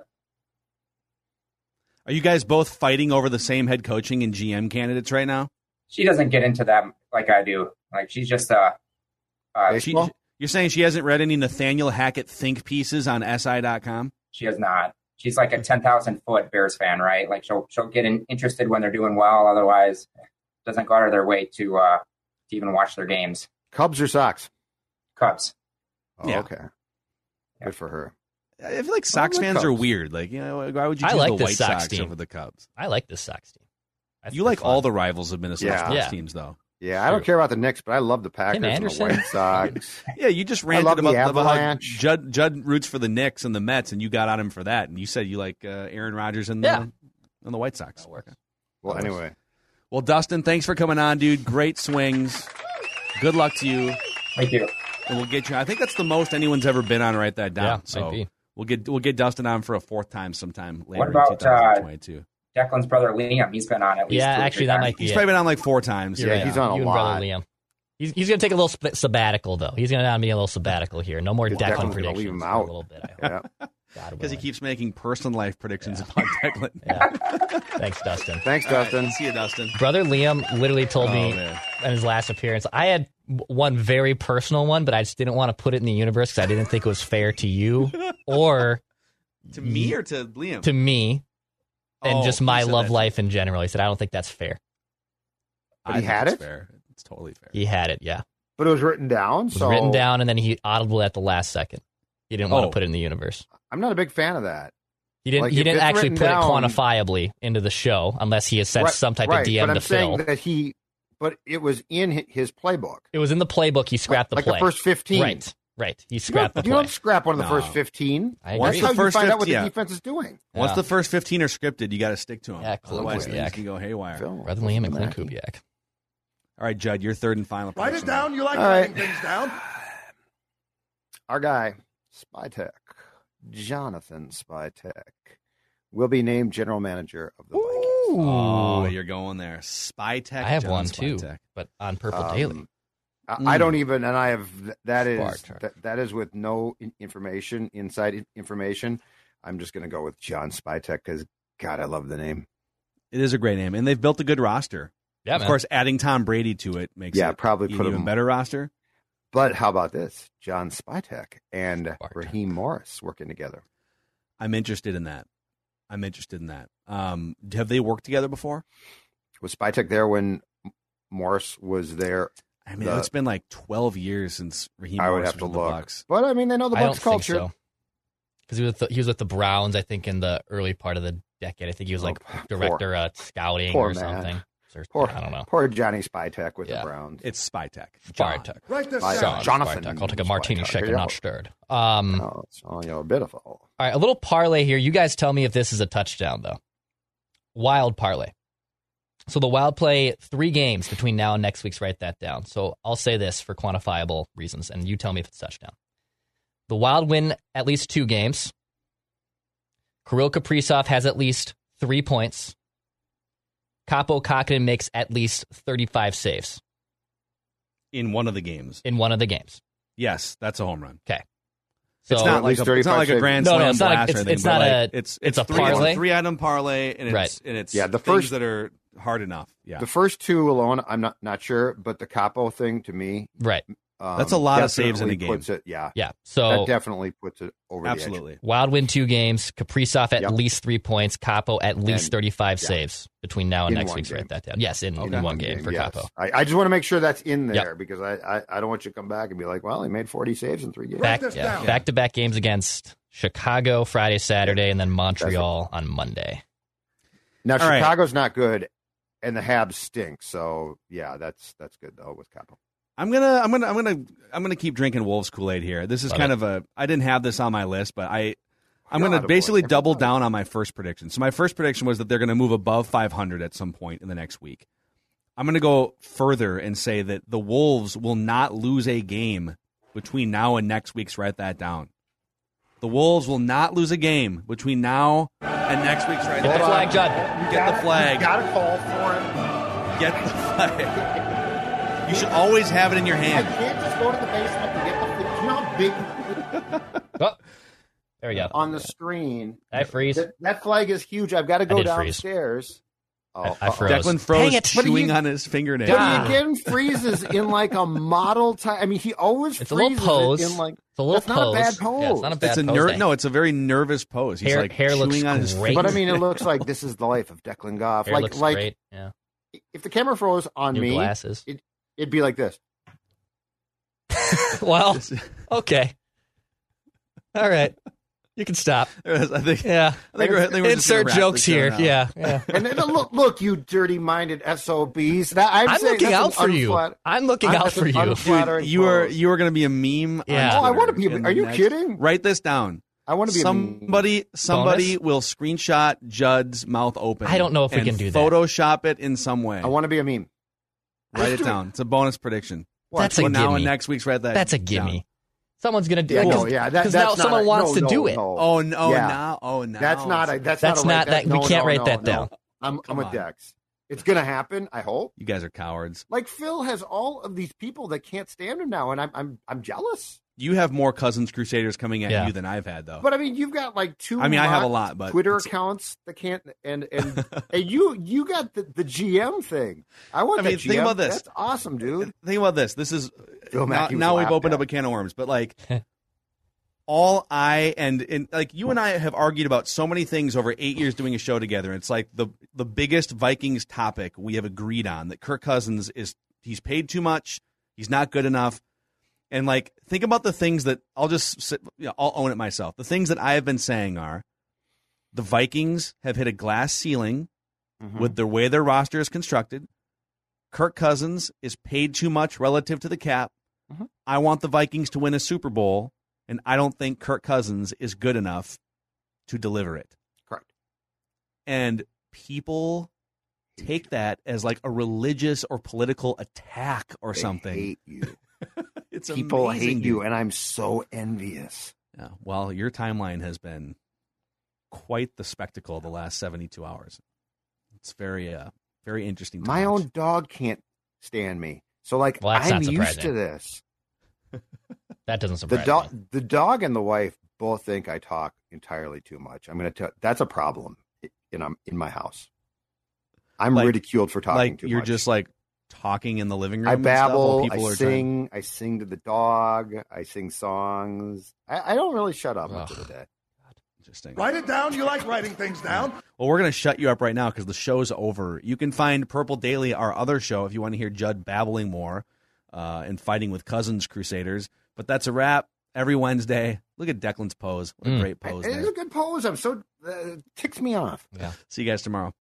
Are you guys both fighting over the same head coaching and G M candidates right now? she doesn't get into that like I do. Like she's just uh, uh She, Baseball? you're saying she hasn't read any Nathaniel Hackett think pieces on S I dot com? she has not. She's like a ten thousand foot Bears fan, right? Like she'll she'll get in, interested when they're doing well. Otherwise, doesn't go out of their way to uh to even watch their games. Cubs or Sox? Cubs. Oh, Yeah. okay. Good for her. I feel like Sox the fans are Cubs. weird. Like, you know, why would you I choose like the this White Sox Sox team. over the Cubs? I like this Sox team. I think You they're like fun. all the rivals of Minnesota Yeah. sports Yeah. teams, though. Yeah, I don't care about the Knicks, but I love the Packers and the Anderson. White Sox. Yeah, you just I ranted love the about, about how Avalanche. Judd, Judd roots for the Knicks and the Mets, and you got on him for that. And you said you like uh, Aaron Rodgers and the, Yeah. and the White Sox. That works. Well, anyway. Well, Dustin, thanks for coming on, dude. Great swings. Good luck to you. Thank you. And we'll get you. I think that's the most anyone's ever been on. Write that down. Yeah, might so be. we'll get we'll get Dustin on for a fourth time sometime later What about, in twenty twenty-two. Declan's brother Liam, he's been on at least Yeah, two or actually, three that times. might be He's it. probably been on like four times. You're Yeah, right. he's on a you and lot. brother Liam. He's, he's going to take a little sp- sabbatical, though. He's going to be a little sabbatical here. No more Well, Declan Declan's gonna predictions leave him for out. a little bit, I hope. Yeah. God Because he willing. keeps making personal life predictions about Declan. Yeah. Thanks, Dustin. Thanks, All right, Dustin. see you, Dustin. Brother Liam literally told Oh, me man. in his last appearance, I had one very personal one, but I just didn't want to put it in the universe because I didn't think it was fair to you or To me or to Liam? to me and Oh, just he my said love that. life in general. He said, I don't think that's fair. But I he think had it's it? Fair. It's totally fair. He had it, yeah. But it was written down. It was so written down, and then he audible at the last second. He didn't want Oh. to put it in the universe. I'm not a big fan of that. He didn't. Like, he if didn't it's actually written put down- it quantifiably into the show, unless he has sent Right, some type right, of D M but to I'm saying Phil. that he, but it was in hi- his playbook. It was in the playbook. He scrapped like the play. the first fifteen. Right, right. He You scrapped don't, the you play. don't scrap one of the No. first fifteen. I Once agree. That's the how you first find out what fifty, the yeah. defense is doing. Once Yeah. the first fifteen are scripted, you got to stick to them. Yeah, Clint Otherwise, Kubiak. things can go haywire. Phil, Brother Liam and Clint Mackey. Kubiak. All right, Judd, your third and final. Write it prediction. down. You like All writing right. things down. Our guy, Spytek, Jonathan Spytek, will be named general manager of the Vikings. Oh, you're going there. Spy Tech. I have John one Spy too, Tech. but on Purple Um, Daily. I, Mm. I don't even, and I have that is Spartak. that, that is with no in- information, inside in- information. I'm just going to go with John Spytek because God, I love the name. It is a great name, and they've built a good roster. Yeah, of man. course, adding Tom Brady to it makes Yeah, it probably an put even him- better roster. But how about this, John Spytek and Spartak. Raheem Morris working together? I'm interested in that. I'm interested in that. Um, have they worked together before? Was Spytek there when Morris was there? I mean, The- it's been like twelve years since Raheem I would Morris have to was with look. the Bucks. But I mean, they know the I don't Bucks culture. think so. Because he was with the, he was with the Browns, I think, in the early part of the decade. I think he was like Oh, director of scouting poor or man. something. Or, Poor, I don't know. poor Johnny Spytek with Yeah. the Browns. It's Spy Tech. Spartak. Write this By- down. Jonathan Spartak. I'll take a martini Spartak. shaker, Yeah. not stirred. Um, Oh, it's oh, you know, a bit of a. All right, a little parlay here. You guys tell me if this is a touchdown, though. Wild parlay. So the Wild play three games between now and next week's. Write that down. So I'll say this for quantifiable reasons, and you tell me if it's a touchdown. The Wild win at least two games. Kirill Kaprizov has at least three points. Capo Kakinen makes at least thirty-five saves In one of the games. in one of the games. Yes, that's a home run. So it's not at like least a, it's not like a thirty-five grand No, no, slam it's not a- blast or it's- anything. it's but not like, a- It's it's a three, parlay. three item parlay, and it's Right. and it's Yeah, the things first- that are hard enough. Yeah, The first two alone, I'm not not sure, but the Capo thing to me right. Um, That's a lot of saves in a game. Puts it, yeah, Yeah. So that definitely puts it over absolutely. the edge. Wild win two games. Kaprizov at Yep. least three points. Capo at least And- thirty-five yeah. saves between now and In next one week. game. Write that down. Yes, in, In in one game, for yes. Capo. I, I just want to make sure that's in Yep. there because I, I, I don't want you to come back and be like, well, he made forty saves in three games. Back, yeah, back-to-back games against Chicago Friday, Saturday, and then Montreal on Monday. Now, All right. Chicago's not good, and the Habs stink. So, yeah, that's that's good, though, with Capo. I'm gonna, I'm gonna, I'm gonna, I'm gonna keep drinking Wolves Kool-Aid here. This is Love kind it. of a. I didn't have this on my list, but I, I'm God, gonna boy. basically Every double time. down on my first prediction. So my first prediction was that they're gonna move above five hundred at some point in the next week. I'm gonna go further and say that the Wolves will not lose a game between now and next week's. Write that down. The Wolves will not lose a game between now and next week's. Write Get that the down. flag, Judd. Get the flag. Got a call for him. Get the flag. You should always have it in your I hand. can't just go to the basement and get the flag. You know how big Oh, there we go. on the screen. I freeze. That, that flag is huge. I've got to I go did freeze. downstairs. Oh, I- I uh-oh. froze. Declan froze Dang it. But chewing he- on his fingernail. But Ah. he again freezes in like a model time. I mean, he always It's a little freezes pose. in like. It's a little That's not a pose. bad pose. Yeah, it's not a bad It's a pose. ner- Hank. no, it's a very nervous pose. He's Hair- like hair looks chewing on his great. But I mean, it looks like this is the life of Declan Goff. Hair like, looks like great. Yeah. if the camera froze on New me, glasses. it, it'd be like this. Well, okay. All right. You can stop. I think. Yeah. I think we're, I think we're just gonna Insert wrap jokes this show here. now. Yeah. Yeah. And then, look, look, you dirty-minded S O Bs. That I'm, I'm saying looking that's out an for you. unflat- I'm looking I'm- out that's for an you. unflattering Dude, you are pose. you are going to be a meme. Yeah. On Oh, I Twitter wanna be a- in are the you next- kidding? Write this down. I want to be a meme. Somebody, somebody will screenshot Judd's mouth open. I don't know if we and can do that. Photoshop it in some way. I want to be a meme. Write it down. It's a bonus prediction. That's a Between now gimme. and next week's. Write that. That's a down. gimme. Someone's gonna do Yeah, it. no, yeah, that, Because that's now not someone a- wants no, to do no, it. no. Oh no! Yeah. Now, oh no! That's not a. That's, That's not, a, not- that's, that- we no, can't no, write no, that no. down. I'm, I'm Come with on. Dex. It's gonna happen. I hope. You guys are cowards. Like Phil has all of these people that can't stand him now, and I'm I'm I'm jealous. You have more Cousins Crusaders coming at Yeah. you than I've had, though. But I mean, you've got like two. I mean, I have a mock lot, but Twitter it's- accounts that can't, and and and you you got the, the G M thing. I want I mean, that G M. think about this. That's awesome, dude. Think about this. This is Phil now, Mackey was now we've laughed opened at. up a can of worms, but like all I and, and like you and I have argued about so many things over eight years doing a show together. It's like the the biggest Vikings topic we have agreed on that Kirk Cousins is he's paid too much, he's not good enough, and like think about the things that I'll just sit, you know, I'll own it myself. The things that I have been saying are the Vikings have hit a glass ceiling Mhm. with the way their roster is constructed. Kirk Cousins is paid too much relative to the cap. Mhm. I want the Vikings to win a Super Bowl, and I don't think Kirk Cousins is good enough to deliver it. Correct. And people take that as like a religious or political attack or They something. hate you. It's People amazing, hate you, dude. and I'm so envious. Yeah, well, your timeline has been quite the spectacle the last seventy-two hours. It's very, uh, very interesting. To My watch. own dog can't stand me, so like Well, that's I'm not used surprising. to this. That doesn't The surprise dog, me. the dog, and the wife both think I talk entirely too much. I'm going to tell. That's a problem in um, in my house. I'm Like- ridiculed for talking like too you're much. just like talking in the living room. I and stuff while babble. people I are sing. I sing to the dog. I sing songs. I, I don't really shut up much of the day. Trying. Interesting. Write it down. You like writing things down. Well, we're going to shut you up right now because the show's over. You can find Purple Daily, our other show, if you want to hear Judd babbling more uh, and fighting with Cousins Crusaders. But that's a wrap. Every Wednesday. Look at Declan's pose. What a Mm. great pose It is there. a good pose. I'm so uh, ticks me off. Yeah. See you guys tomorrow.